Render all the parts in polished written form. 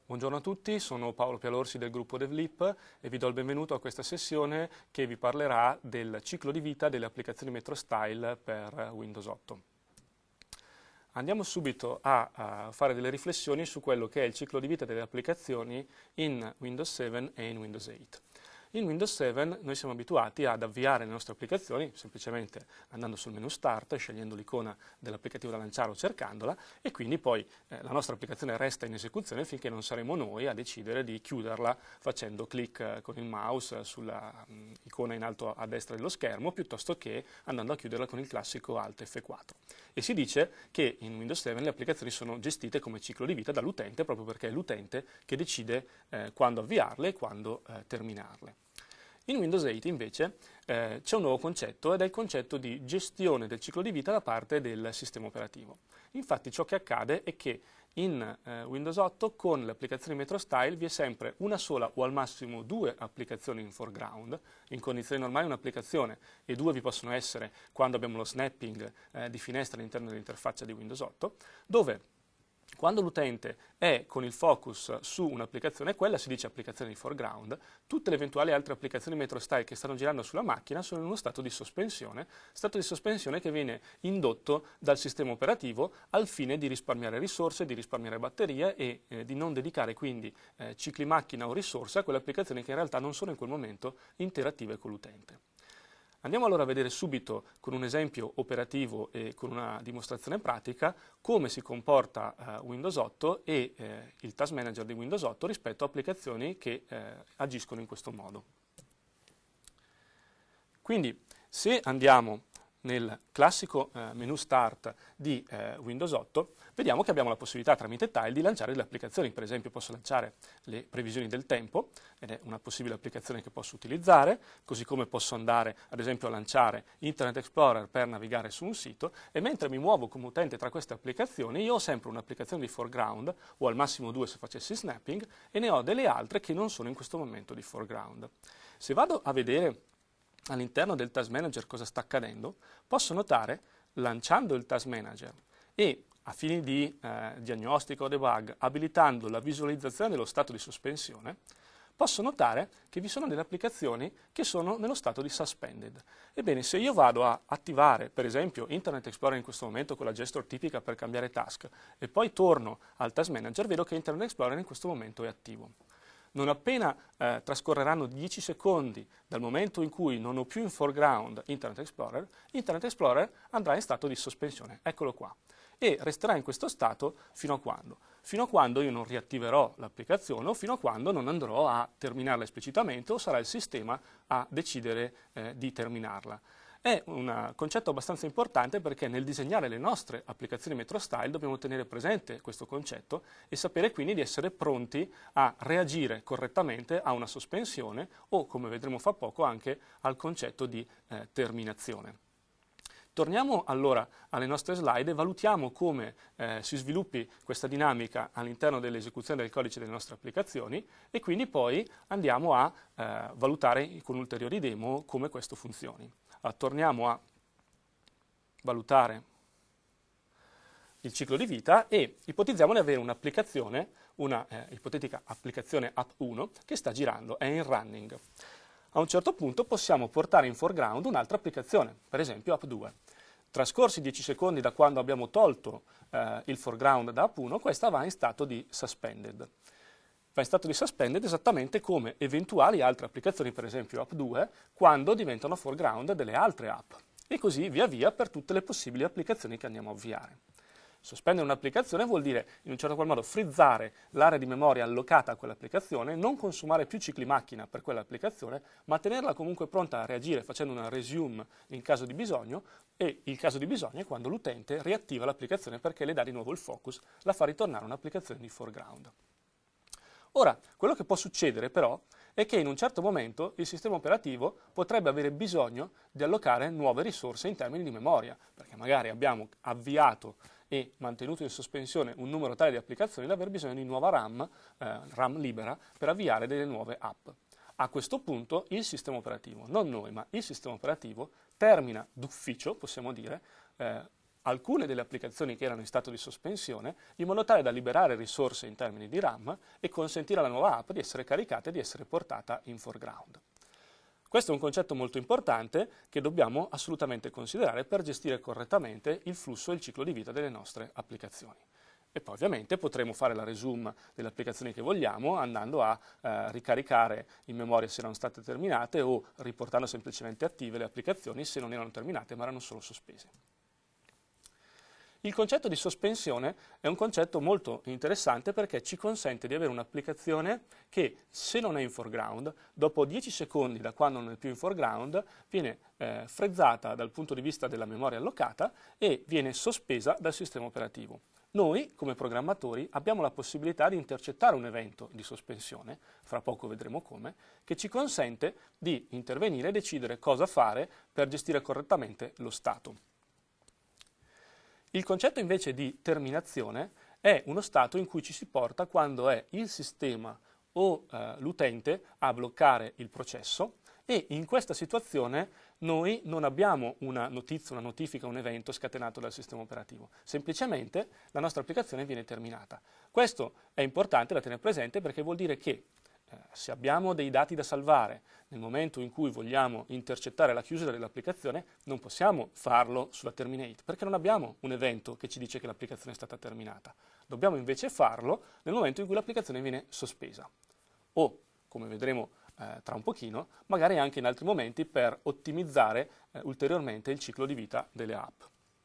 Buongiorno a tutti, sono Paolo Pialorsi del gruppo DevLeap e vi do il benvenuto a questa sessione che vi parlerà del ciclo di vita delle applicazioni MetroStyle per Windows 8. Andiamo subito a fare delle riflessioni su quello che è il ciclo di vita delle applicazioni in Windows 7 e in Windows 8. In Windows 7 noi siamo abituati ad avviare le nostre applicazioni semplicemente andando sul menu Start, scegliendo l'icona dell'applicativo da lanciare o cercandola, e quindi poi la nostra applicazione resta in esecuzione finché non saremo noi a decidere di chiuderla facendo clic con il mouse sulla icona in alto a destra dello schermo, piuttosto che andando a chiuderla con il classico Alt F4. E si dice che in Windows 7 le applicazioni sono gestite come ciclo di vita dall'utente, proprio perché è l'utente che decide quando avviarle e quando terminarle. In Windows 8 invece c'è un nuovo concetto ed è il concetto di gestione del ciclo di vita da parte del sistema operativo. Infatti ciò che accade è che in Windows 8 con le applicazioni MetroStyle vi è sempre una sola o al massimo due applicazioni in foreground. In condizioni normali un'applicazione e due vi possono essere quando abbiamo lo snapping di finestre all'interno dell'interfaccia di Windows 8, dove quando l'utente è con il focus su un'applicazione, quella si dice applicazione di foreground, tutte le eventuali altre applicazioni MetroStyle che stanno girando sulla macchina sono in uno stato di sospensione che viene indotto dal sistema operativo al fine di risparmiare risorse, di risparmiare batterie e di non dedicare quindi cicli macchina o risorse a quelle applicazioni che in realtà non sono in quel momento interattive con l'utente. Andiamo allora a vedere subito con un esempio operativo e con una dimostrazione pratica come si comporta Windows 8 e il Task Manager di Windows 8 rispetto a applicazioni che agiscono in questo modo. Quindi se andiamo nel classico menu Start di Windows 8, vediamo che abbiamo la possibilità tramite Tile di lanciare delle applicazioni. Per esempio posso lanciare le previsioni del tempo, ed è una possibile applicazione che posso utilizzare, così come posso andare ad esempio a lanciare Internet Explorer per navigare su un sito, e mentre mi muovo come utente tra queste applicazioni io ho sempre un'applicazione di foreground, o al massimo due se facessi snapping, e ne ho delle altre che non sono in questo momento di foreground. Se vado a vedere all'interno del Task Manager cosa sta accadendo, posso notare, lanciando il Task Manager e a fini di diagnostico o debug, abilitando la visualizzazione dello stato di sospensione, posso notare che vi sono delle applicazioni che sono nello stato di suspended. Ebbene, se io vado a attivare, per esempio, Internet Explorer in questo momento con la gesture tipica per cambiare task, e poi torno al Task Manager, vedo che Internet Explorer in questo momento è attivo. Non appena trascorreranno 10 secondi dal momento in cui non ho più in foreground Internet Explorer andrà in stato di sospensione, eccolo qua, e resterà in questo stato fino a quando? Fino a quando io non riattiverò l'applicazione o fino a quando non andrò a terminarla esplicitamente o sarà il sistema a decidere di terminarla. È un concetto abbastanza importante perché nel disegnare le nostre applicazioni MetroStyle dobbiamo tenere presente questo concetto e sapere quindi di essere pronti a reagire correttamente a una sospensione o, come vedremo fra poco, anche al concetto di terminazione. Torniamo allora alle nostre slide e valutiamo come si sviluppi questa dinamica all'interno dell'esecuzione del codice delle nostre applicazioni e quindi poi andiamo a valutare con ulteriori demo come questo funzioni. Torniamo a valutare il ciclo di vita e ipotizziamo di avere un'applicazione, una ipotetica applicazione app1 che sta girando, è in running. A un certo punto possiamo portare in foreground un'altra applicazione, per esempio app2. Trascorsi 10 secondi da quando abbiamo tolto il foreground da app1, questa va in stato di suspended. Va in stato di suspended esattamente come eventuali altre applicazioni, per esempio app2, quando diventano foreground delle altre app. E così via via per tutte le possibili applicazioni che andiamo a avviare. Sospendere un'applicazione vuol dire, in un certo qual modo, frizzare l'area di memoria allocata a quell'applicazione, non consumare più cicli macchina per quell'applicazione, ma tenerla comunque pronta a reagire facendo una resume in caso di bisogno, e il caso di bisogno è quando l'utente riattiva l'applicazione perché le dà di nuovo il focus, la fa ritornare un'applicazione di foreground. Ora, quello che può succedere però è che in un certo momento il sistema operativo potrebbe avere bisogno di allocare nuove risorse in termini di memoria, perché magari abbiamo avviato e mantenuto in sospensione un numero tale di applicazioni da aver bisogno di nuova RAM libera per avviare delle nuove app. A questo punto il sistema operativo, non noi, ma il sistema operativo, termina d'ufficio, possiamo dire, alcune delle applicazioni che erano in stato di sospensione, in modo tale da liberare risorse in termini di RAM e consentire alla nuova app di essere caricata e di essere portata in foreground. Questo è un concetto molto importante che dobbiamo assolutamente considerare per gestire correttamente il flusso e il ciclo di vita delle nostre applicazioni. E poi ovviamente potremo fare la resume delle applicazioni che vogliamo andando a ricaricare in memoria se erano state terminate o riportando semplicemente attive le applicazioni se non erano terminate ma erano solo sospese. Il concetto di sospensione è un concetto molto interessante perché ci consente di avere un'applicazione che, se non è in foreground, dopo 10 secondi da quando non è più in foreground, viene frezzata dal punto di vista della memoria allocata e viene sospesa dal sistema operativo. Noi, come programmatori, abbiamo la possibilità di intercettare un evento di sospensione, fra poco vedremo come, che ci consente di intervenire e decidere cosa fare per gestire correttamente lo stato. Il concetto invece di terminazione è uno stato in cui ci si porta quando è il sistema o l'utente a bloccare il processo e in questa situazione noi non abbiamo una notizia, una notifica, un evento scatenato dal sistema operativo, semplicemente la nostra applicazione viene terminata. Questo è importante da tenere presente perché vuol dire che se abbiamo dei dati da salvare nel momento in cui vogliamo intercettare la chiusura dell'applicazione, non possiamo farlo sulla terminate, perché non abbiamo un evento che ci dice che l'applicazione è stata terminata. Dobbiamo invece farlo nel momento in cui l'applicazione viene sospesa. O, come vedremo tra un pochino, magari anche in altri momenti per ottimizzare ulteriormente il ciclo di vita delle app.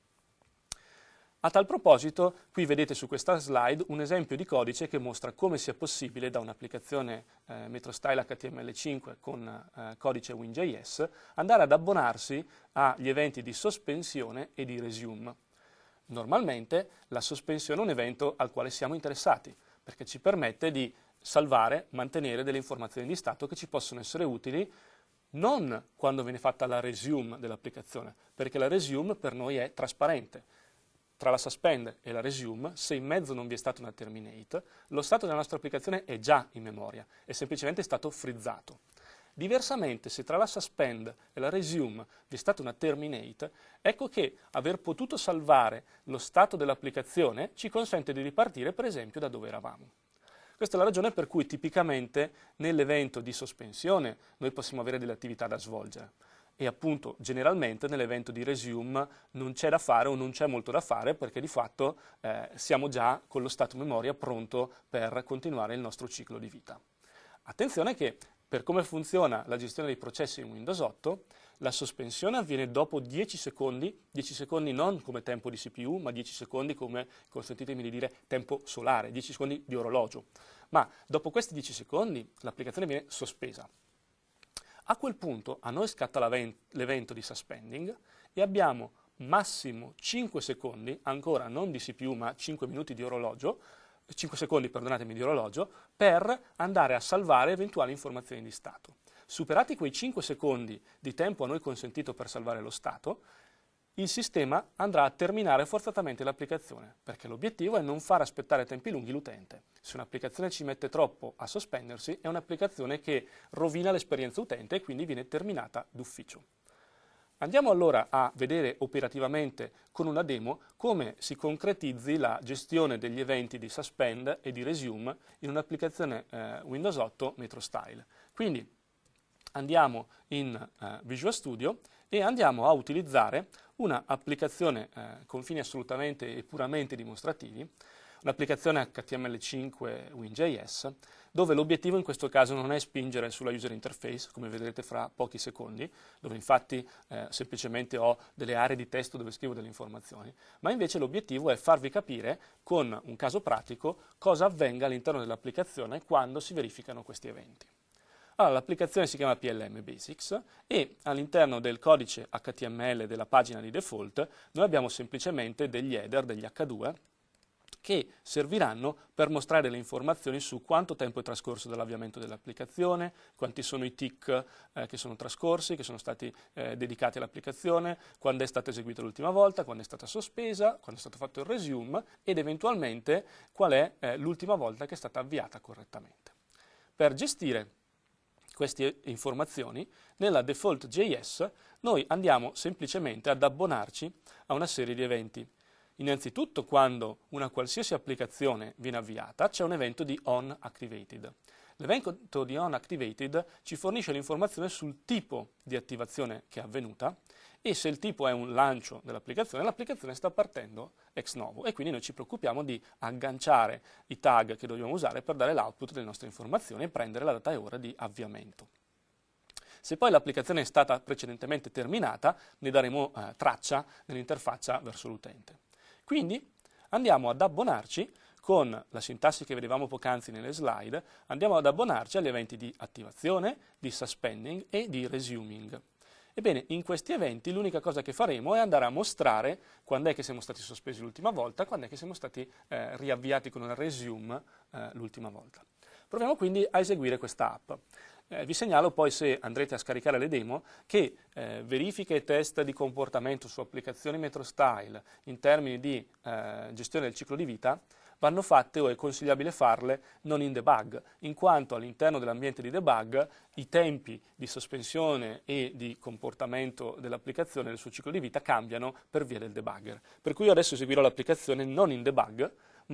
A tal proposito, qui vedete su questa slide un esempio di codice che mostra come sia possibile da un'applicazione MetroStyle HTML5 con codice WinJS andare ad abbonarsi agli eventi di sospensione e di resume. Normalmente la sospensione è un evento al quale siamo interessati perché ci permette di salvare, mantenere delle informazioni di stato che ci possono essere utili non quando viene fatta la resume dell'applicazione, perché la resume per noi è trasparente. Tra la suspend e la resume, se in mezzo non vi è stata una terminate, lo stato della nostra applicazione è già in memoria, è semplicemente stato frizzato. Diversamente, se tra la suspend e la resume vi è stata una terminate, ecco che aver potuto salvare lo stato dell'applicazione ci consente di ripartire, per esempio, da dove eravamo. Questa è la ragione per cui tipicamente nell'evento di sospensione noi possiamo avere delle attività da svolgere. E appunto generalmente nell'evento di resume non c'è da fare o non c'è molto da fare perché di fatto siamo già con lo stato memoria pronto per continuare il nostro ciclo di vita. Attenzione che per come funziona la gestione dei processi in Windows 8, la sospensione avviene dopo 10 secondi non come tempo di CPU, ma 10 secondi come, consentitemi di dire, tempo solare, 10 secondi di orologio. Ma dopo questi 10 secondi l'applicazione viene sospesa. A quel punto a noi scatta l'evento di suspending e abbiamo massimo 5 secondi, ancora non di CPU ma 5 minuti di orologio, 5 secondi, perdonatemi, di orologio, per andare a salvare eventuali informazioni di stato. Superati quei 5 secondi di tempo a noi consentito per salvare lo stato, il sistema andrà a terminare forzatamente l'applicazione, perché l'obiettivo è non far aspettare tempi lunghi l'utente. Se un'applicazione ci mette troppo a sospendersi, è un'applicazione che rovina l'esperienza utente e quindi viene terminata d'ufficio. Andiamo allora a vedere operativamente con una demo come si concretizzi la gestione degli eventi di suspend e di resume in un'applicazione Windows 8 MetroStyle. Quindi andiamo in Visual Studio e andiamo a utilizzare un'applicazione con fini assolutamente e puramente dimostrativi, un'applicazione HTML5 WinJS, dove l'obiettivo in questo caso non è spingere sulla user interface, come vedrete fra pochi secondi, dove infatti semplicemente ho delle aree di testo dove scrivo delle informazioni, ma invece l'obiettivo è farvi capire con un caso pratico cosa avvenga all'interno dell'applicazione quando si verificano questi eventi. Allora, l'applicazione si chiama PLM Basics e all'interno del codice HTML della pagina di default noi abbiamo semplicemente degli header, degli H2, che serviranno per mostrare delle informazioni su quanto tempo è trascorso dall'avviamento dell'applicazione, quanti sono i tick che sono trascorsi, che sono stati dedicati all'applicazione, quando è stata eseguita l'ultima volta, quando è stata sospesa, quando è stato fatto il resume ed eventualmente qual è l'ultima volta che è stata avviata correttamente. Per gestire queste informazioni, nella default.js noi andiamo semplicemente ad abbonarci a una serie di eventi. Innanzitutto, quando una qualsiasi applicazione viene avviata, c'è un evento di onActivated. L'evento di onActivated ci fornisce l'informazione sul tipo di attivazione che è avvenuta e se il tipo è un lancio dell'applicazione, l'applicazione sta partendo ex novo e quindi noi ci preoccupiamo di agganciare i tag che dobbiamo usare per dare l'output delle nostre informazioni e prendere la data e ora di avviamento. Se poi l'applicazione è stata precedentemente terminata, ne daremo traccia nell'interfaccia verso l'utente. Quindi andiamo ad abbonarci con la sintassi che vedevamo poc'anzi nelle slide, andiamo ad abbonarci agli eventi di attivazione, di suspending e di resuming. Ebbene, in questi eventi l'unica cosa che faremo è andare a mostrare quando è che siamo stati sospesi l'ultima volta, quando è che siamo stati riavviati con un resume l'ultima volta. Proviamo quindi a eseguire questa app. Vi segnalo poi, se andrete a scaricare le demo, che verifiche e test di comportamento su applicazioni MetroStyle in termini di gestione del ciclo di vita vanno fatte o è consigliabile farle non in debug, in quanto all'interno dell'ambiente di debug i tempi di sospensione e di comportamento dell'applicazione nel suo ciclo di vita cambiano per via del debugger. Per cui io adesso eseguirò l'applicazione non in debug,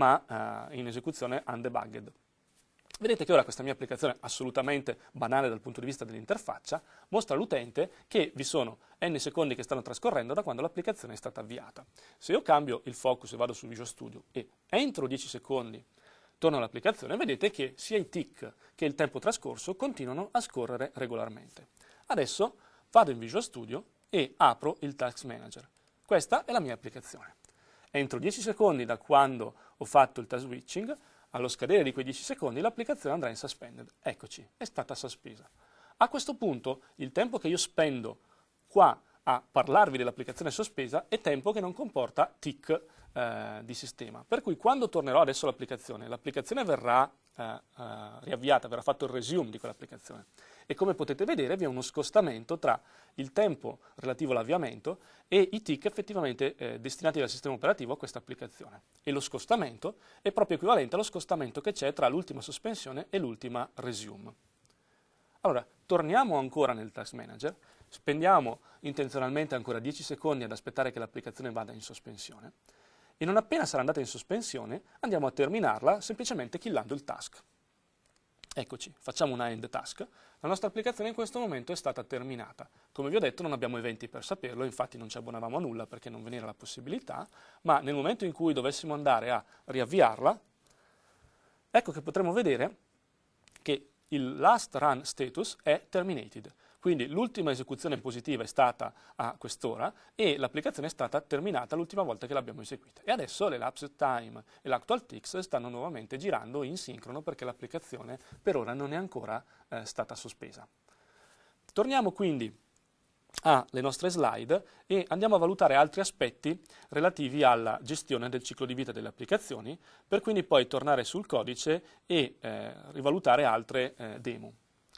ma in esecuzione undebugged. Vedete che ora questa mia applicazione, assolutamente banale dal punto di vista dell'interfaccia, mostra all'utente che vi sono n secondi che stanno trascorrendo da quando l'applicazione è stata avviata. Se io cambio il focus e vado su Visual Studio e entro 10 secondi torno all'applicazione, vedete che sia i tick che il tempo trascorso continuano a scorrere regolarmente. Adesso vado in Visual Studio e apro il Task Manager. Questa è la mia applicazione. Entro 10 secondi da quando ho fatto il task switching, allo scadere di quei 10 secondi l'applicazione andrà in suspended. Eccoci, è stata sospesa. A questo punto il tempo che io spendo qua a parlarvi dell'applicazione sospesa è tempo che non comporta tick di sistema. Per cui quando tornerò adesso all'applicazione, l'applicazione verrà riavviata, verrà fatto il resume di quell'applicazione. E come potete vedere vi è uno scostamento tra il tempo relativo all'avviamento e i tick effettivamente destinati dal sistema operativo a questa applicazione. E lo scostamento è proprio equivalente allo scostamento che c'è tra l'ultima sospensione e l'ultima resume. Allora, torniamo ancora nel Task Manager, spendiamo intenzionalmente ancora 10 secondi ad aspettare che l'applicazione vada in sospensione e non appena sarà andata in sospensione andiamo a terminarla semplicemente killando il task. Eccoci, facciamo una end task. La nostra applicazione in questo momento è stata terminata. Come vi ho detto non abbiamo eventi per saperlo, infatti non ci abbonavamo a nulla perché non ve n'era la possibilità, ma nel momento in cui dovessimo andare a riavviarla, ecco che potremo vedere che il last run status è terminated. Quindi l'ultima esecuzione positiva è stata a quest'ora e l'applicazione è stata terminata l'ultima volta che l'abbiamo eseguita. E adesso l'elapsed time e l'actual ticks stanno nuovamente girando in sincrono perché l'applicazione per ora non è ancora stata sospesa. Torniamo quindi alle nostre slide e andiamo a valutare altri aspetti relativi alla gestione del ciclo di vita delle applicazioni, per quindi poi tornare sul codice e rivalutare altre demo.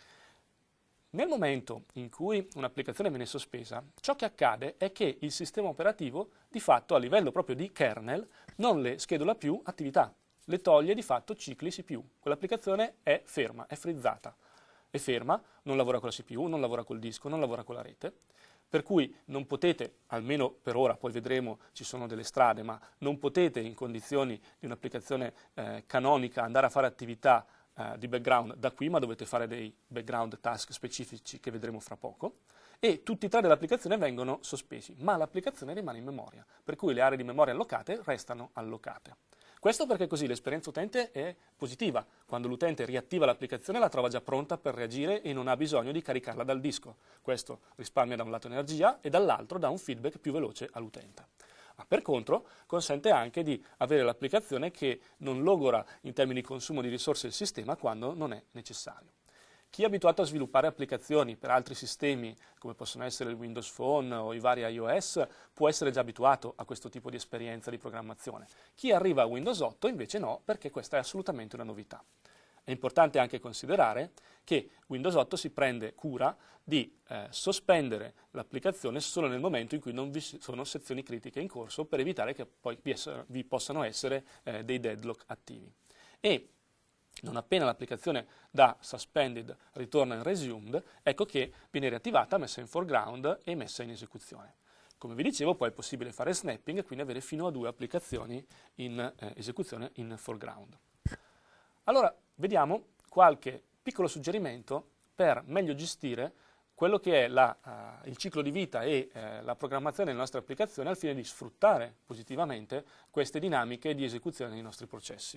Nel momento in cui un'applicazione viene sospesa, ciò che accade è che il sistema operativo, di fatto a livello proprio di kernel, non le schedola più attività, le toglie di fatto cicli CPU. Quell'applicazione è ferma, è frizzata, è ferma, non lavora con la CPU, non lavora col disco, non lavora con la rete, per cui non potete, almeno per ora, poi vedremo, ci sono delle strade, ma non potete in condizioni di un'applicazione canonica andare a fare attività di background da qui, ma dovete fare dei background task specifici che vedremo fra poco, e tutti e tre dell'applicazione vengono sospesi, ma l'applicazione rimane in memoria, per cui le aree di memoria allocate restano allocate. Questo perché così l'esperienza utente è positiva. Quando l'utente riattiva l'applicazione la trova già pronta per reagire e non ha bisogno di caricarla dal disco. Questo risparmia da un lato energia e dall'altro dà un feedback più veloce all'utente. Ma per contro consente anche di avere l'applicazione che non logora in termini di consumo di risorse del sistema quando non è necessario. Chi è abituato a sviluppare applicazioni per altri sistemi, come possono essere il Windows Phone o i vari iOS, può essere già abituato a questo tipo di esperienza di programmazione. Chi arriva a Windows 8 invece no, perché questa è assolutamente una novità. È importante anche considerare che Windows 8 si prende cura di sospendere l'applicazione solo nel momento in cui non vi sono sezioni critiche in corso per evitare che poi vi possano essere dei deadlock attivi. E Non appena l'applicazione da suspended ritorna in resumed, ecco che viene riattivata, messa in foreground e messa in esecuzione. Come vi dicevo, poi è possibile fare snapping e quindi avere fino a 2 applicazioni in esecuzione in foreground. Allora, vediamo qualche piccolo suggerimento per meglio gestire quello che è il ciclo di vita e la programmazione delle nostre applicazioni al fine di sfruttare positivamente queste dinamiche di esecuzione dei nostri processi.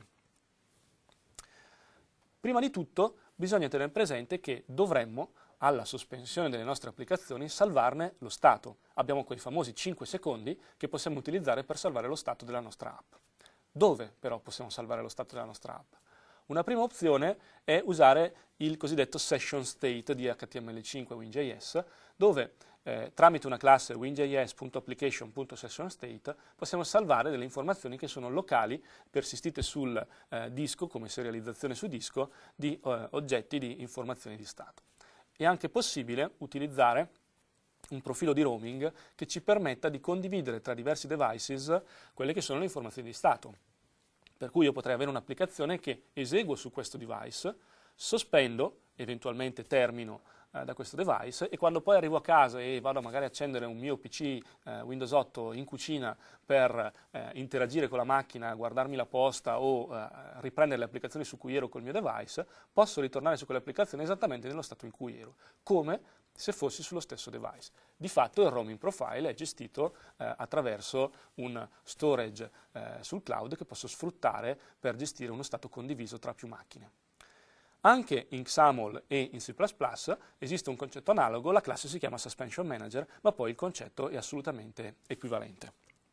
Prima di tutto bisogna tenere presente che dovremmo, alla sospensione delle nostre applicazioni, salvarne lo stato. Abbiamo quei famosi 5 secondi che possiamo utilizzare per salvare lo stato della nostra app. Dove però possiamo salvare lo stato della nostra app? Una prima opzione è usare il cosiddetto session state di HTML5 WinJS, dove tramite una classe winjs.application.sessionState possiamo salvare delle informazioni che sono locali, persistite sul disco, come serializzazione su disco, di oggetti di informazioni di stato. È anche possibile utilizzare un profilo di roaming che ci permetta di condividere tra diversi devices quelle che sono le informazioni di stato. Per cui io potrei avere un'applicazione che eseguo su questo device, sospendo, eventualmente termino da questo device e quando poi arrivo a casa e vado magari a accendere un mio PC Windows 8 in cucina per interagire con la macchina, guardarmi la posta o riprendere le applicazioni su cui ero col mio device, posso ritornare su quell'applicazione esattamente nello stato in cui ero, come se fossi sullo stesso device. Di fatto il roaming profile è gestito attraverso un storage sul cloud che posso sfruttare per gestire uno stato condiviso tra più macchine. Anche in XAML e in C++ esiste un concetto analogo, la classe si chiama Suspension Manager, ma poi il concetto è assolutamente equivalente.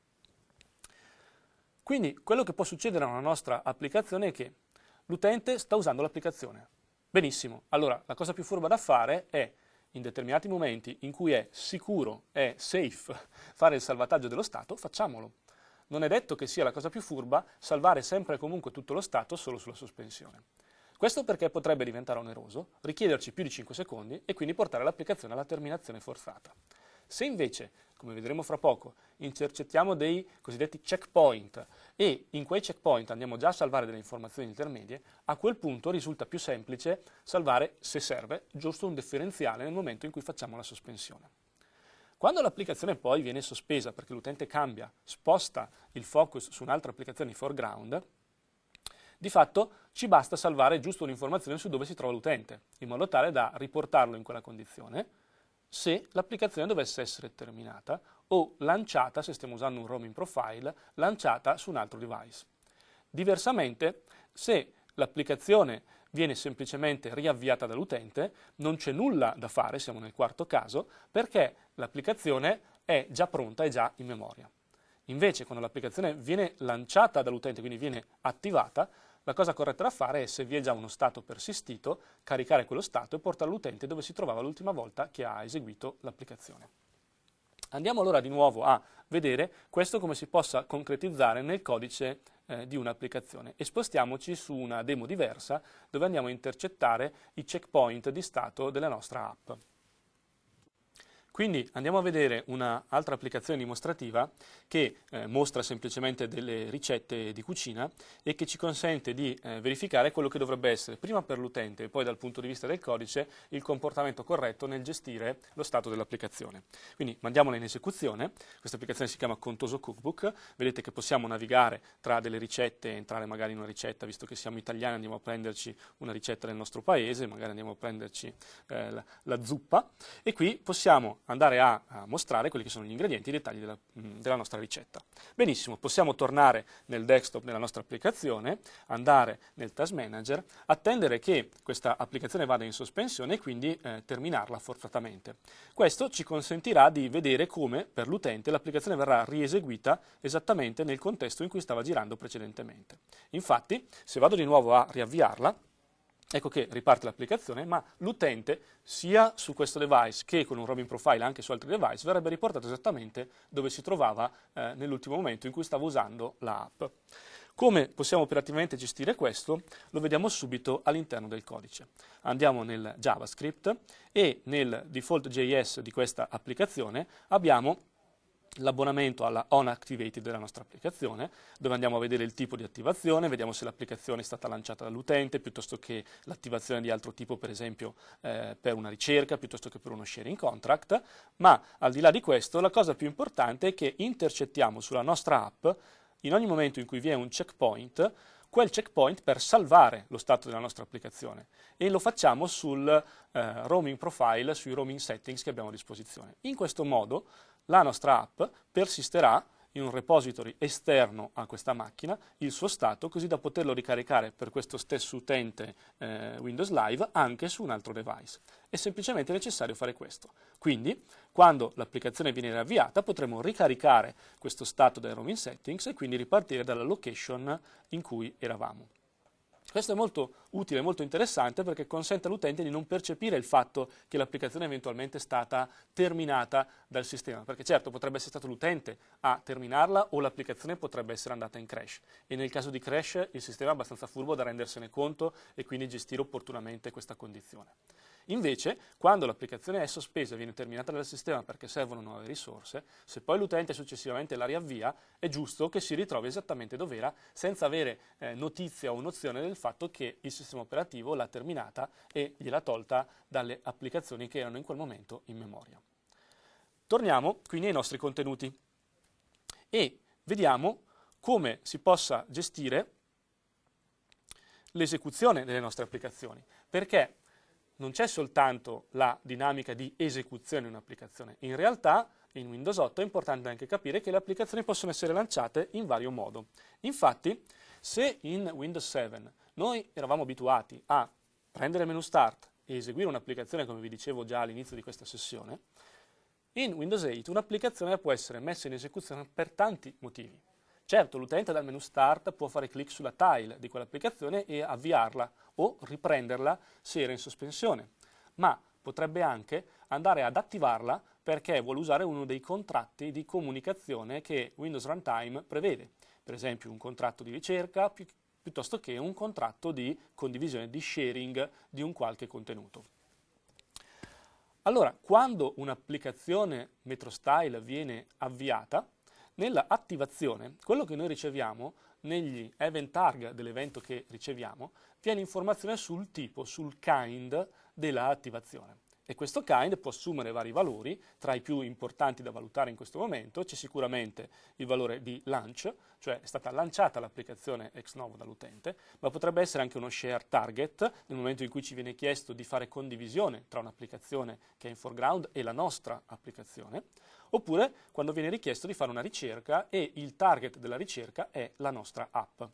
Quindi quello che può succedere a una nostra applicazione è che l'utente sta usando l'applicazione. Benissimo, allora la cosa più furba da fare è, in determinati momenti in cui è sicuro, è safe fare il salvataggio dello stato, facciamolo. Non è detto che sia la cosa più furba salvare sempre e comunque tutto lo stato solo sulla sospensione. Questo perché potrebbe diventare oneroso, richiederci più di 5 secondi e quindi portare l'applicazione alla terminazione forzata. Se invece, come vedremo fra poco, intercettiamo dei cosiddetti checkpoint e in quei checkpoint andiamo già a salvare delle informazioni intermedie, a quel punto risulta più semplice salvare, se serve, giusto un differenziale nel momento in cui facciamo la sospensione. Quando l'applicazione poi viene sospesa perché l'utente cambia, sposta il focus su un'altra applicazione in foreground, di fatto ci basta salvare giusto un'informazione su dove si trova l'utente, in modo tale da riportarlo in quella condizione se l'applicazione dovesse essere terminata o lanciata, se stiamo usando un roaming profile, lanciata su un altro device. Diversamente, se l'applicazione viene semplicemente riavviata dall'utente, non c'è nulla da fare, siamo nel quarto caso, perché l'applicazione è già pronta, è già in memoria. Invece, quando l'applicazione viene lanciata dall'utente, quindi viene attivata, la cosa corretta da fare è, se vi è già uno stato persistito, caricare quello stato e portarlo all'utente dove si trovava l'ultima volta che ha eseguito l'applicazione. Andiamo allora di nuovo a vedere questo come si possa concretizzare nel codice di un'applicazione e spostiamoci su una demo diversa dove andiamo a intercettare i checkpoint di stato della nostra app. Quindi andiamo a vedere un'altra applicazione dimostrativa che mostra semplicemente delle ricette di cucina e che ci consente di verificare quello che dovrebbe essere, prima per l'utente e poi dal punto di vista del codice, il comportamento corretto nel gestire lo stato dell'applicazione. Quindi mandiamola in esecuzione. Questa applicazione si chiama Contoso Cookbook. Vedete che possiamo navigare tra delle ricette, entrare magari in una ricetta, visto che siamo italiani andiamo a prenderci una ricetta del nostro paese, magari andiamo a prenderci la zuppa e qui possiamo andare a mostrare quelli che sono gli ingredienti e i dettagli della nostra ricetta. Benissimo, possiamo tornare nel desktop della nostra applicazione, andare nel Task Manager, attendere che questa applicazione vada in sospensione e quindi terminarla forzatamente. Questo ci consentirà di vedere come per l'utente l'applicazione verrà rieseguita esattamente nel contesto in cui stava girando precedentemente. Infatti, se vado di nuovo a riavviarla, ecco che riparte l'applicazione, ma l'utente, sia su questo device che con un roaming profile anche su altri device, verrebbe riportato esattamente dove si trovava nell'ultimo momento in cui stava usando l'app. Come possiamo operativamente gestire questo? Lo vediamo subito all'interno del codice. Andiamo nel JavaScript e nel default.js di questa applicazione abbiamo l'abbonamento alla On Activated della nostra applicazione, dove andiamo a vedere il tipo di attivazione, vediamo se l'applicazione è stata lanciata dall'utente, piuttosto che l'attivazione di altro tipo, per esempio per una ricerca, piuttosto che per uno sharing contract, ma al di là di questo la cosa più importante è che intercettiamo sulla nostra app, in ogni momento in cui vi è un checkpoint, quel checkpoint per salvare lo stato della nostra applicazione, e lo facciamo sul roaming profile, sui roaming settings che abbiamo a disposizione. In questo modo la nostra app persisterà in un repository esterno a questa macchina il suo stato, così da poterlo ricaricare per questo stesso utente Windows Live anche su un altro device. È semplicemente necessario fare questo. Quindi, quando l'applicazione viene riavviata, potremo ricaricare questo stato dai roaming settings e quindi ripartire dalla location in cui eravamo. Questo è molto utile, molto interessante, perché consente all'utente di non percepire il fatto che l'applicazione eventualmente è stata terminata dal sistema, perché certo potrebbe essere stato l'utente a terminarla o l'applicazione potrebbe essere andata in crash, e nel caso di crash il sistema è abbastanza furbo da rendersene conto e quindi gestire opportunamente questa condizione. Invece, quando l'applicazione è sospesa e viene terminata dal sistema perché servono nuove risorse, se poi l'utente successivamente la riavvia, è giusto che si ritrovi esattamente dove era, senza avere notizia o nozione del fatto che il sistema operativo l'ha terminata e gliel'ha tolta dalle applicazioni che erano in quel momento in memoria. Torniamo quindi ai nostri contenuti e vediamo come si possa gestire l'esecuzione delle nostre applicazioni, perché non c'è soltanto la dinamica di esecuzione di un'applicazione. In realtà, in Windows 8 è importante anche capire che le applicazioni possono essere lanciate in vario modo. Infatti, se in Windows 7 noi eravamo abituati a prendere il menu Start e eseguire un'applicazione, come vi dicevo già all'inizio di questa sessione, in Windows 8 un'applicazione può essere messa in esecuzione per tanti motivi. Certo, l'utente dal menu Start può fare clic sulla tile di quell'applicazione e avviarla o riprenderla se era in sospensione, ma potrebbe anche andare ad attivarla perché vuole usare uno dei contratti di comunicazione che Windows Runtime prevede, per esempio un contratto di ricerca piuttosto che un contratto di condivisione, di sharing di un qualche contenuto. Allora, quando un'applicazione MetroStyle viene avviata, nella attivazione, quello che noi riceviamo negli event tag dell'evento che riceviamo, viene informazione sul tipo, sul kind della attivazione. E questo kind può assumere vari valori, tra i più importanti da valutare in questo momento c'è sicuramente il valore di launch, cioè è stata lanciata l'applicazione ex novo dall'utente, ma potrebbe essere anche uno share target, nel momento in cui ci viene chiesto di fare condivisione tra un'applicazione che è in foreground e la nostra applicazione, oppure quando viene richiesto di fare una ricerca e il target della ricerca è la nostra app.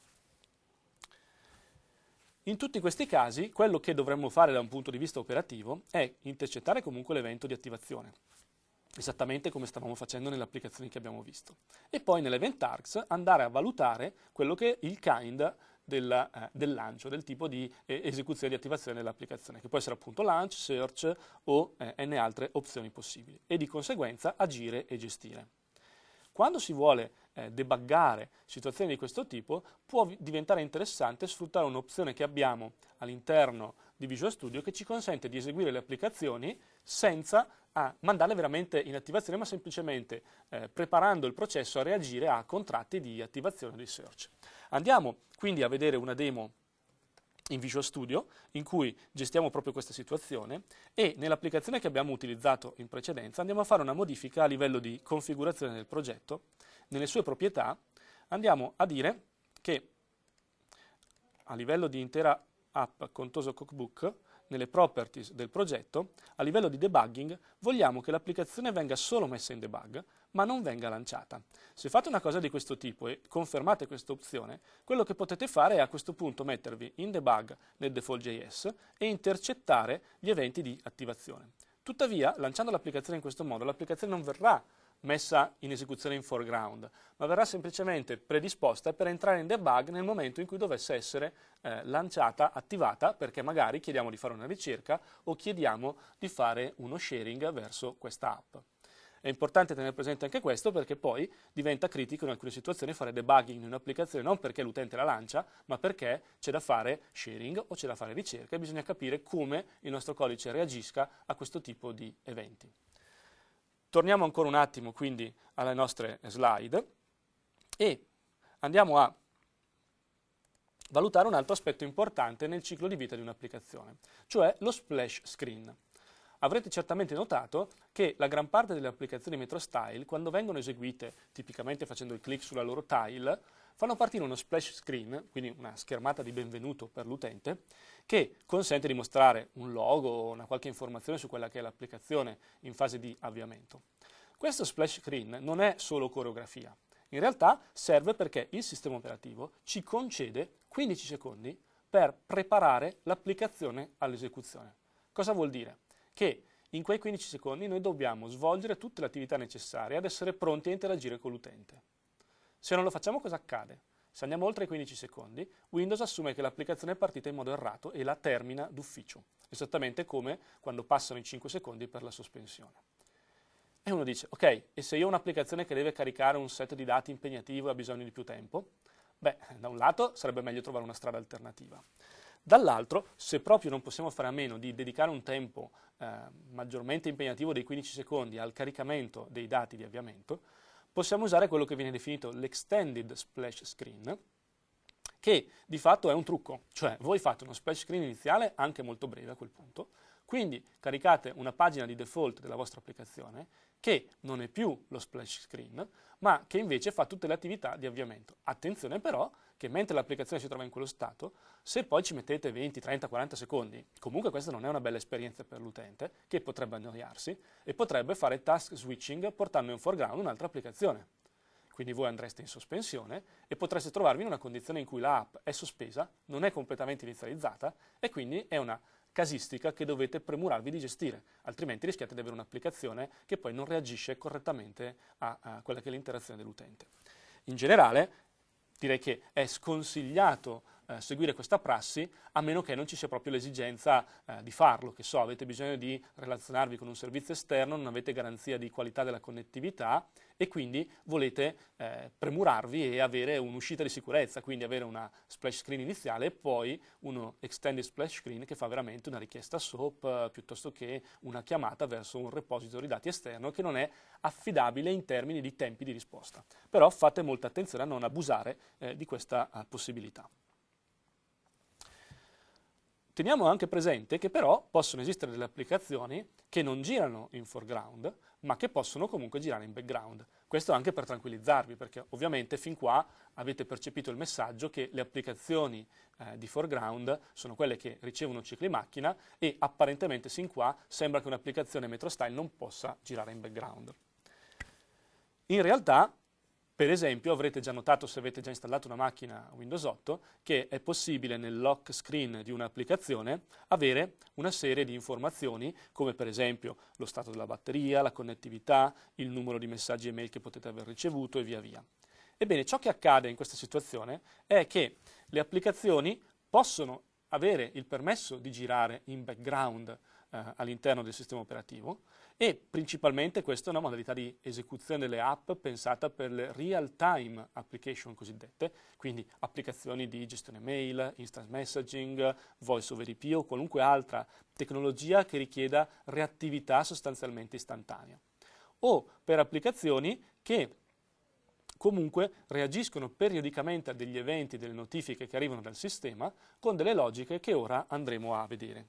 In tutti questi casi, quello che dovremmo fare da un punto di vista operativo è intercettare comunque l'evento di attivazione, esattamente come stavamo facendo nelle applicazioni che abbiamo visto. E poi nell'event tags andare a valutare quello che è il kind del lancio, del tipo di esecuzione di attivazione dell'applicazione, che può essere appunto launch, search o n altre opzioni possibili, e di conseguenza agire e gestire. Quando si vuole debuggare situazioni di questo tipo, può diventare interessante sfruttare un'opzione che abbiamo all'interno di Visual Studio che ci consente di eseguire le applicazioni senza mandarle veramente in attivazione, ma semplicemente preparando il processo a reagire a contratti di attivazione di search. Andiamo quindi a vedere una demo in Visual Studio in cui gestiamo proprio questa situazione, e nell'applicazione che abbiamo utilizzato in precedenza andiamo a fare una modifica a livello di configurazione del progetto. Nelle sue proprietà andiamo a dire che a livello di intera app Contoso Cookbook, nelle properties del progetto, a livello di debugging, vogliamo che l'applicazione venga solo messa in debug, ma non venga lanciata. Se fate una cosa di questo tipo e confermate questa opzione, quello che potete fare è a questo punto mettervi in debug nel default.js e intercettare gli eventi di attivazione. Tuttavia, lanciando l'applicazione in questo modo, l'applicazione non verrà messa in esecuzione in foreground, ma verrà semplicemente predisposta per entrare in debug nel momento in cui dovesse essere lanciata, attivata, perché magari chiediamo di fare una ricerca o chiediamo di fare uno sharing verso questa app. È importante tenere presente anche questo, perché poi diventa critico in alcune situazioni fare debugging in un'applicazione non perché l'utente la lancia, ma perché c'è da fare sharing o c'è da fare ricerca e bisogna capire come il nostro codice reagisca a questo tipo di eventi. Torniamo ancora un attimo quindi alle nostre slide e andiamo a valutare un altro aspetto importante nel ciclo di vita di un'applicazione, cioè lo splash screen. Avrete certamente notato che la gran parte delle applicazioni MetroStyle, quando vengono eseguite, tipicamente facendo il click sulla loro tile, fanno partire uno splash screen, quindi una schermata di benvenuto per l'utente, che consente di mostrare un logo o una qualche informazione su quella che è l'applicazione in fase di avviamento. Questo splash screen non è solo coreografia, in realtà serve perché il sistema operativo ci concede 15 secondi per preparare l'applicazione all'esecuzione. Cosa vuol dire? Che in quei 15 secondi noi dobbiamo svolgere tutte le attività necessarie ad essere pronti a interagire con l'utente. Se non lo facciamo, cosa accade? Se andiamo oltre i 15 secondi, Windows assume che l'applicazione è partita in modo errato e la termina d'ufficio, esattamente come quando passano i 5 secondi per la sospensione. E uno dice, ok, e se io ho un'applicazione che deve caricare un set di dati impegnativo e ha bisogno di più tempo? Beh, da un lato sarebbe meglio trovare una strada alternativa. Dall'altro, se proprio non possiamo fare a meno di dedicare un tempo maggiormente impegnativo dei 15 secondi al caricamento dei dati di avviamento, possiamo usare quello che viene definito l'extended splash screen, che di fatto è un trucco, cioè voi fate uno splash screen iniziale anche molto breve a quel punto, quindi caricate una pagina di default della vostra applicazione che non è più lo splash screen, ma che invece fa tutte le attività di avviamento. Attenzione però che mentre l'applicazione si trova in quello stato, se poi ci mettete 20, 30, 40 secondi, comunque questa non è una bella esperienza per l'utente, che potrebbe annoiarsi e potrebbe fare task switching portando in foreground un'altra applicazione. Quindi voi andreste in sospensione e potreste trovarvi in una condizione in cui l'app è sospesa, non è completamente inizializzata e quindi è una casistica che dovete premurarvi di gestire, altrimenti rischiate di avere un'applicazione che poi non reagisce correttamente a quella che è l'interazione dell'utente. In generale, direi che è sconsigliato seguire questa prassi a meno che non ci sia proprio l'esigenza di farlo, che so, avete bisogno di relazionarvi con un servizio esterno, non avete garanzia di qualità della connettività e quindi volete premurarvi e avere un'uscita di sicurezza, quindi avere una splash screen iniziale e poi uno extended splash screen che fa veramente una richiesta SOAP piuttosto che una chiamata verso un repository dati esterno che non è affidabile in termini di tempi di risposta. Però fate molta attenzione a non abusare di questa possibilità. Teniamo anche presente che però possono esistere delle applicazioni che non girano in foreground, ma che possono comunque girare in background. Questo anche per tranquillizzarvi, perché ovviamente fin qua avete percepito il messaggio che le applicazioni di foreground sono quelle che ricevono cicli macchina e apparentemente sin qua sembra che un'applicazione MetroStyle non possa girare in background. In realtà, per esempio, avrete già notato, se avete già installato una macchina Windows 8, che è possibile nel lock screen di un'applicazione avere una serie di informazioni, come per esempio lo stato della batteria, la connettività, il numero di messaggi email che potete aver ricevuto e via via. Ebbene, ciò che accade in questa situazione è che le applicazioni possono avere il permesso di girare in background all'interno del sistema operativo e principalmente questa è una modalità di esecuzione delle app pensata per le real-time application cosiddette, quindi applicazioni di gestione mail, instant messaging, voice over IP o qualunque altra tecnologia che richieda reattività sostanzialmente istantanea. O per applicazioni che comunque reagiscono periodicamente a degli eventi, delle notifiche che arrivano dal sistema con delle logiche che ora andremo a vedere.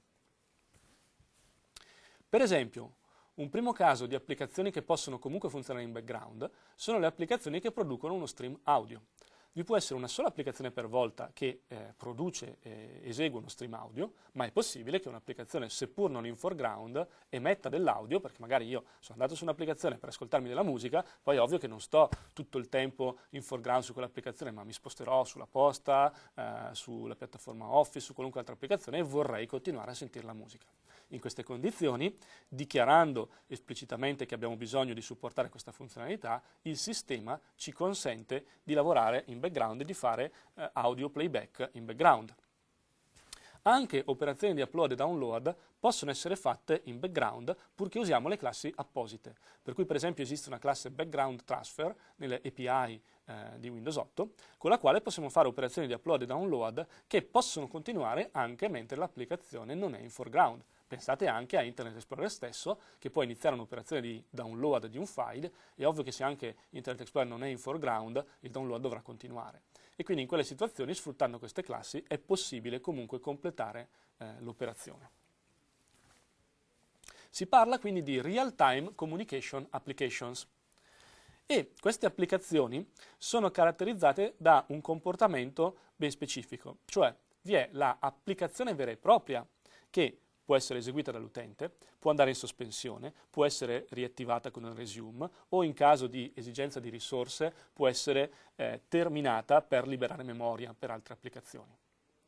Per esempio, un primo caso di applicazioni che possono comunque funzionare in background sono le applicazioni che producono uno stream audio. Vi può essere una sola applicazione per volta che produce e esegue uno stream audio, ma è possibile che un'applicazione, seppur non in foreground, emetta dell'audio, perché magari io sono andato su un'applicazione per ascoltarmi della musica, poi è ovvio che non sto tutto il tempo in foreground su quell'applicazione, ma mi sposterò sulla posta, sulla piattaforma Office, su qualunque altra applicazione e vorrei continuare a sentire la musica. In queste condizioni, dichiarando esplicitamente che abbiamo bisogno di supportare questa funzionalità, il sistema ci consente di lavorare in background e di fare audio playback in background. Anche operazioni di upload e download possono essere fatte in background purché usiamo le classi apposite. Per cui per esempio esiste una classe background transfer nelle API di Windows 8 con la quale possiamo fare operazioni di upload e download che possono continuare anche mentre l'applicazione non è in foreground. Pensate anche a Internet Explorer stesso, che può iniziare un'operazione di download di un file. È ovvio che se anche Internet Explorer non è in foreground, il download dovrà continuare. E quindi in quelle situazioni, sfruttando queste classi, è possibile comunque completare l'operazione. Si parla quindi di Real-Time Communication Applications. E queste applicazioni sono caratterizzate da un comportamento ben specifico, cioè vi è l'applicazione vera e propria che può essere eseguita dall'utente, può andare in sospensione, può essere riattivata con un resume o in caso di esigenza di risorse può essere terminata per liberare memoria per altre applicazioni.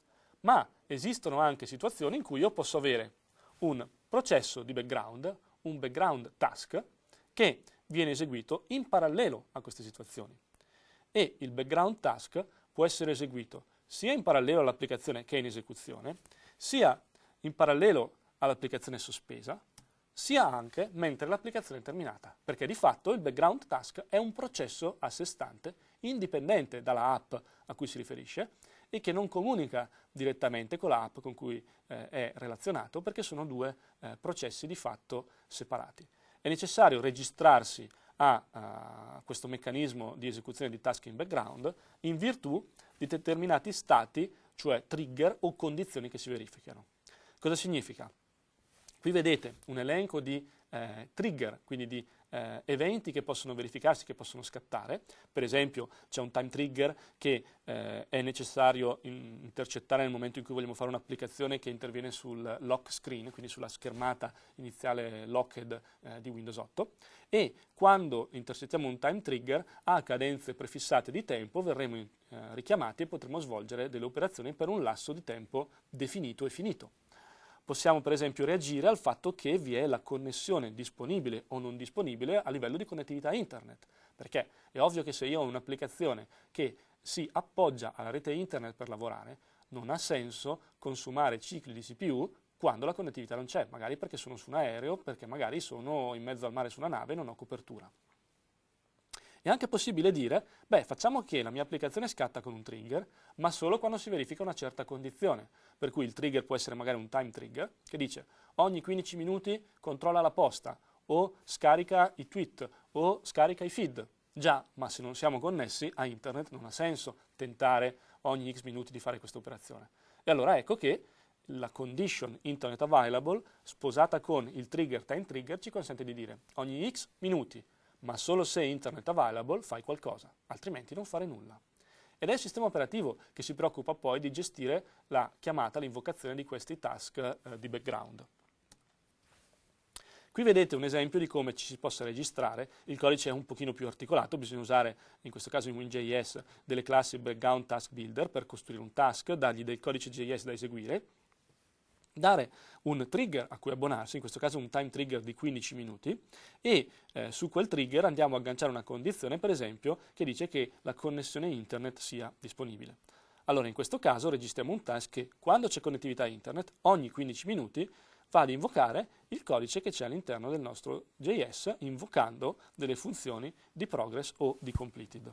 Ma esistono anche situazioni in cui io posso avere un processo di background, un background task che viene eseguito in parallelo a queste situazioni. E il background task può essere eseguito sia in parallelo all'applicazione che è in esecuzione, sia in parallelo all'applicazione sospesa, sia anche mentre l'applicazione è terminata, perché di fatto il background task è un processo a sé stante, indipendente dalla app a cui si riferisce e che non comunica direttamente con la app con cui è relazionato, perché sono due processi di fatto separati. È necessario registrarsi a questo meccanismo di esecuzione di task in background in virtù di determinati stati, cioè trigger o condizioni che si verificano. Cosa significa? Qui vedete un elenco di trigger, quindi di eventi che possono verificarsi, che possono scattare. Per esempio c'è un time trigger che è necessario intercettare nel momento in cui vogliamo fare un'applicazione che interviene sul lock screen, quindi sulla schermata iniziale locked di Windows 8, e quando intercettiamo un time trigger a cadenze prefissate di tempo verremo richiamati e potremo svolgere delle operazioni per un lasso di tempo definito e finito. Possiamo per esempio reagire al fatto che vi è la connessione disponibile o non disponibile a livello di connettività internet, perché è ovvio che se io ho un'applicazione che si appoggia alla rete internet per lavorare, non ha senso consumare cicli di CPU quando la connettività non c'è, magari perché sono su un aereo, perché magari sono in mezzo al mare su una nave e non ho copertura. È anche possibile dire, beh, facciamo che la mia applicazione scatta con un trigger, ma solo quando si verifica una certa condizione, per cui il trigger può essere magari un time trigger, che dice ogni 15 minuti controlla la posta, o scarica i tweet, o scarica i feed. Già, ma se non siamo connessi a internet non ha senso tentare ogni x minuti di fare questa operazione. E allora ecco che la condition internet available sposata con il trigger time trigger ci consente di dire ogni x minuti, ma solo se internet available fai qualcosa, altrimenti non fare nulla. Ed è il sistema operativo che si preoccupa poi di gestire la chiamata, l'invocazione di questi task di background. Qui vedete un esempio di come ci si possa registrare. Il codice è un pochino più articolato, bisogna usare in questo caso in WinJS delle classi background task builder per costruire un task, dargli del codice JS da eseguire, dare un trigger a cui abbonarsi, in questo caso un time trigger di 15 minuti, e su quel trigger andiamo a agganciare una condizione, per esempio, che dice che la connessione internet sia disponibile. Allora in questo caso registriamo un task che quando c'è connettività internet, ogni 15 minuti va ad invocare il codice che c'è all'interno del nostro JS, invocando delle funzioni di progress o di completed.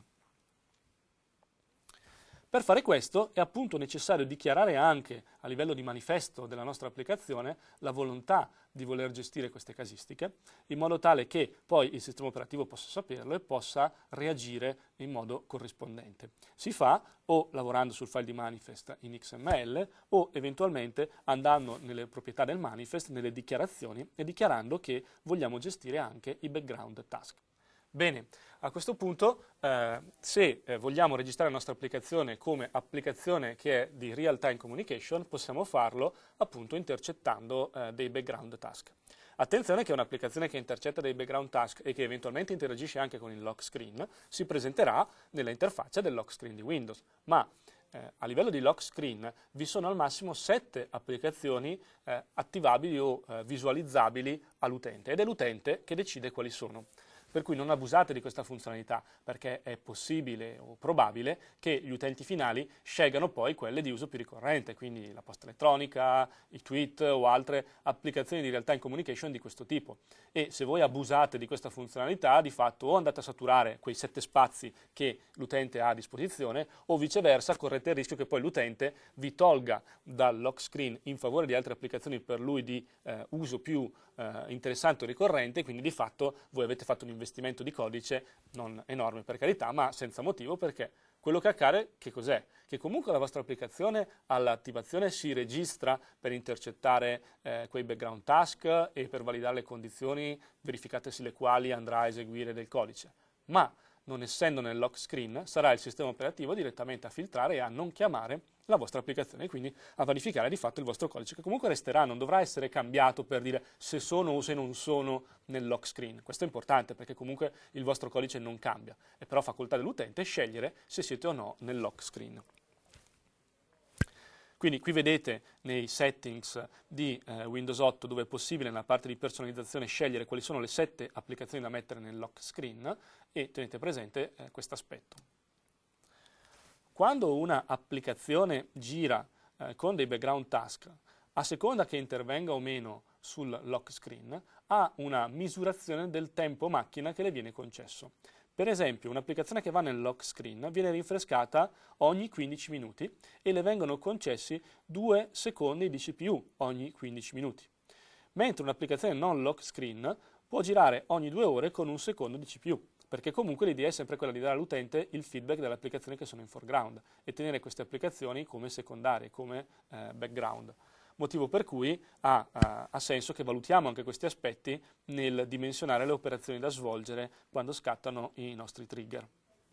Per fare questo è appunto necessario dichiarare anche a livello di manifesto della nostra applicazione la volontà di voler gestire queste casistiche, in modo tale che poi il sistema operativo possa saperlo e possa reagire in modo corrispondente. Si fa o lavorando sul file di manifest in XML o eventualmente andando nelle proprietà del manifest, nelle dichiarazioni e dichiarando che vogliamo gestire anche i background task. Bene, a questo punto se vogliamo registrare la nostra applicazione come applicazione che è di real-time communication, possiamo farlo appunto intercettando dei background task. Attenzione che un'applicazione che intercetta dei background task e che eventualmente interagisce anche con il lock screen si presenterà nella interfaccia del lock screen di Windows, ma a livello di lock screen vi sono al massimo 7 applicazioni attivabili o visualizzabili all'utente ed è l'utente che decide quali sono. per cui non abusate di questa funzionalità, perché è possibile o probabile che gli utenti finali scelgano poi quelle di uso più ricorrente, quindi la posta elettronica, i tweet o altre applicazioni di real-time communication di questo tipo. E se voi abusate di questa funzionalità, di fatto o andate a saturare quei 7 spazi che l'utente ha a disposizione, o viceversa correte il rischio che poi l'utente vi tolga dal lock screen in favore di altre applicazioni per lui di uso più interessante o ricorrente, quindi di fatto voi avete fatto un investimento di codice non enorme per carità, ma senza motivo, perché quello che accade che cos'è? Che comunque la vostra applicazione all'attivazione si registra per intercettare quei background task e per validare le condizioni verificatesi le quali andrà a eseguire del codice, ma non essendo nel lock screen sarà il sistema operativo direttamente a filtrare e a non chiamare la vostra applicazione e quindi a verificare di fatto il vostro codice, che comunque resterà, non dovrà essere cambiato per dire se sono o se non sono nel lock screen. Questo è importante perché comunque il vostro codice non cambia, è però facoltà dell'utente scegliere se siete o no nel lock screen. Quindi qui vedete nei settings di Windows 8 dove è possibile nella parte di personalizzazione scegliere quali sono le 7 applicazioni da mettere nel lock screen e tenete presente questo aspetto. Quando una applicazione gira con dei background task, a seconda che intervenga o meno sul lock screen, ha una misurazione del tempo macchina che le viene concesso. Per esempio, un'applicazione che va nel lock screen viene rinfrescata ogni 15 minuti e le vengono concessi 2 secondi di CPU ogni 15 minuti. Mentre un'applicazione non lock screen può girare ogni 2 ore con 1 secondo di CPU, perché comunque l'idea è sempre quella di dare all'utente il feedback delle applicazioni che sono in foreground e tenere queste applicazioni come secondarie, come background. Motivo per cui ha senso che valutiamo anche questi aspetti nel dimensionare le operazioni da svolgere quando scattano i nostri trigger.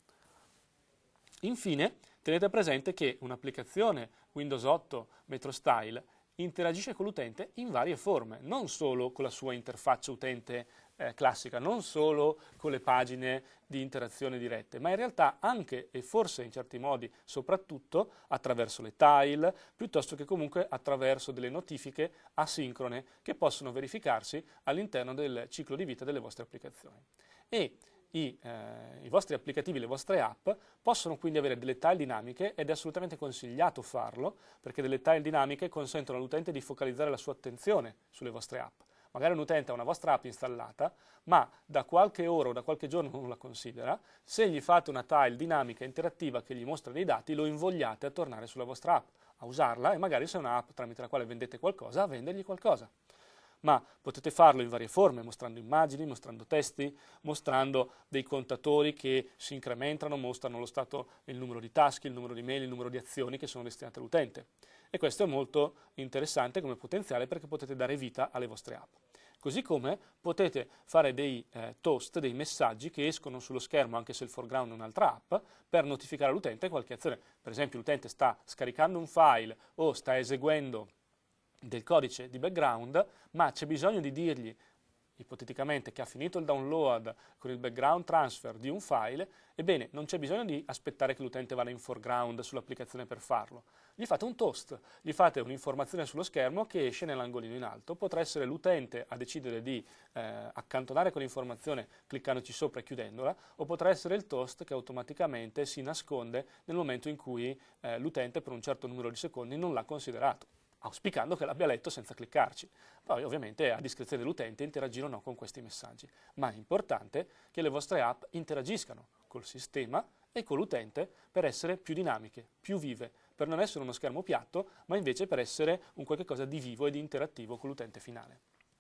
Infine, tenete presente che un'applicazione Windows 8 MetroStyle interagisce con l'utente in varie forme, non solo con la sua interfaccia utente classica, non solo con le pagine di interazione dirette, ma in realtà anche e forse in certi modi soprattutto attraverso le tile, piuttosto che comunque attraverso delle notifiche asincrone che possono verificarsi all'interno del ciclo di vita delle vostre applicazioni. E i vostri applicativi, le vostre app possono quindi avere delle tile dinamiche ed è assolutamente consigliato farlo perché delle tile dinamiche consentono all'utente di focalizzare la sua attenzione sulle vostre app. Magari un utente ha una vostra app installata, ma da qualche ora o da qualche giorno non la considera, se gli fate una tile dinamica interattiva che gli mostra dei dati, lo invogliate a tornare sulla vostra app, a usarla e magari se è un'app tramite la quale vendete qualcosa, a vendergli qualcosa. Ma potete farlo in varie forme, mostrando immagini, mostrando testi, mostrando dei contatori che si incrementano, mostrano lo stato, il numero di task, il numero di mail, il numero di azioni che sono destinate all'utente. E questo è molto interessante come potenziale perché potete dare vita alle vostre app. Così come potete fare dei toast, dei messaggi che escono sullo schermo anche se il foreground è un'altra app per notificare all'utente qualche azione. Per esempio l'utente sta scaricando un file o sta eseguendo del codice di background, ma c'è bisogno di dirgli ipoteticamente che ha finito il download con il background transfer di un file, ebbene non c'è bisogno di aspettare che l'utente vada in foreground sull'applicazione per farlo. Gli fate un toast, gli fate un'informazione sullo schermo che esce nell'angolino in alto, potrà essere l'utente a decidere di accantonare quell'informazione cliccandoci sopra e chiudendola, o potrà essere il toast che automaticamente si nasconde nel momento in cui l'utente per un certo numero di secondi non l'ha considerato, auspicando che l'abbia letto senza cliccarci. Poi ovviamente è a discrezione dell'utente interagire o no con questi messaggi, ma è importante che le vostre app interagiscano col sistema e con l'utente per essere più dinamiche, più vive, per non essere uno schermo piatto, ma invece per essere un qualche cosa di vivo e di interattivo con l'utente finale.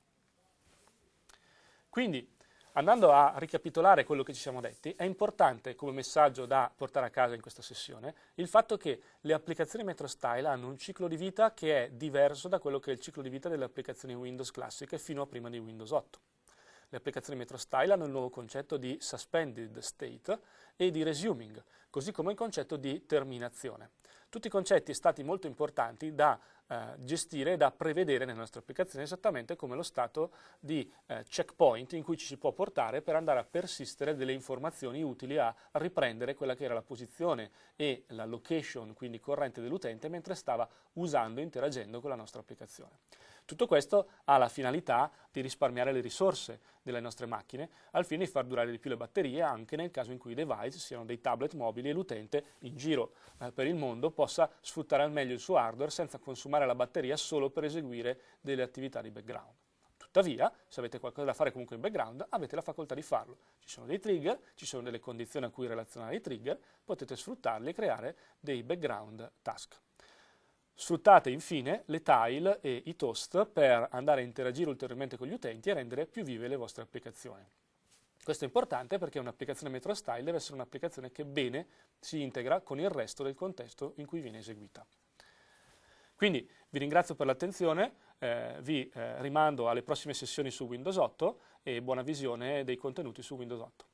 Quindi, andando a ricapitolare quello che ci siamo detti, è importante come messaggio da portare a casa in questa sessione il fatto che le applicazioni MetroStyle hanno un ciclo di vita che è diverso da quello che è il ciclo di vita delle applicazioni Windows classiche fino a prima di Windows 8. Le applicazioni MetroStyle hanno il nuovo concetto di suspended state e di resuming, così come il concetto di terminazione. Tutti concetti stati molto importanti da gestire e da prevedere nelle nostre applicazioni, esattamente come lo stato di checkpoint in cui ci si può portare per andare a persistere delle informazioni utili a riprendere quella che era la posizione e la location, quindi corrente dell'utente, mentre stava usando e interagendo con la nostra applicazione. Tutto questo ha la finalità di risparmiare le risorse delle nostre macchine, al fine di far durare di più le batterie, anche nel caso in cui i device siano dei tablet mobili e l'utente in giro per il mondo possa sfruttare al meglio il suo hardware senza consumare la batteria solo per eseguire delle attività di background. Tuttavia, se avete qualcosa da fare comunque in background, avete la facoltà di farlo. Ci sono dei trigger, ci sono delle condizioni a cui relazionare i trigger, potete sfruttarli e creare dei background task. Sfruttate infine le tile e i toast per andare a interagire ulteriormente con gli utenti e rendere più vive le vostre applicazioni. Questo è importante perché un'applicazione MetroStyle deve essere un'applicazione che bene si integra con il resto del contesto in cui viene eseguita. Quindi vi ringrazio per l'attenzione, vi rimando alle prossime sessioni su Windows 8 e buona visione dei contenuti su Windows 8.